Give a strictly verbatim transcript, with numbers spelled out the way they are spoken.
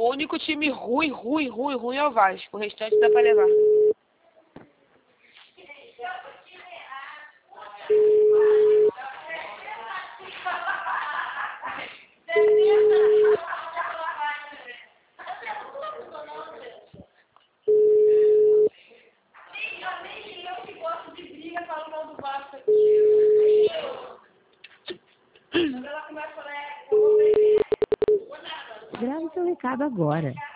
O único time ruim, ruim, ruim, ruim é o Vasco. O restante dá pra levar. Grave seu recado agora.